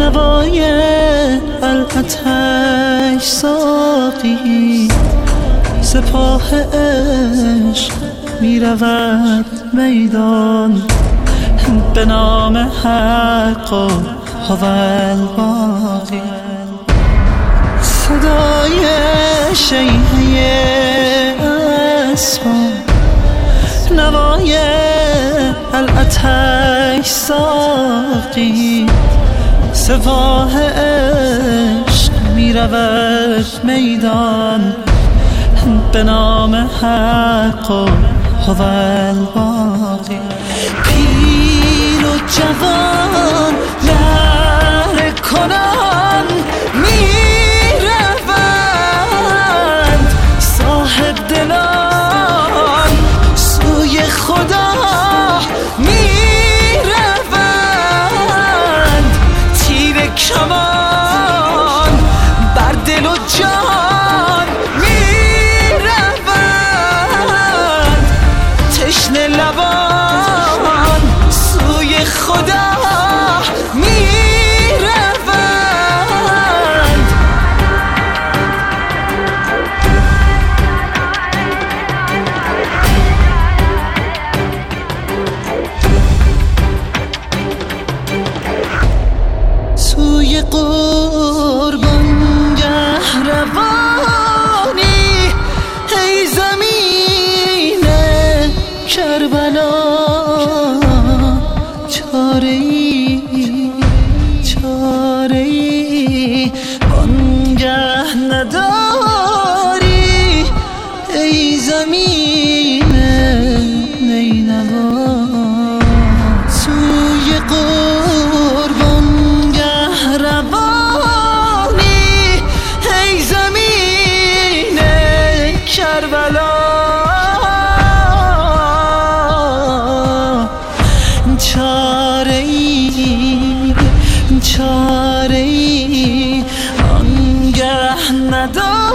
نوای العتش ساقی سپاه عشق می رود میدان به نام حق و الباقی. صدای شیهه اسبان نوای العتش ساقی سپاه عشق می رود میدان به نام حق و الباقی. پیر و جوان نعره کنان می روند صاحب دلان سوی خدا می روند تیر کمان بر دل و جان می روند تشنه لبان سوی خدا می روند. سوی قربانگه روانی ای زمین کربلا چاره‌ای بانگه نداری ای زمین نینوا. سوی قربانگه روانی ای زمین کربلا چاره‌ای آنگه نداری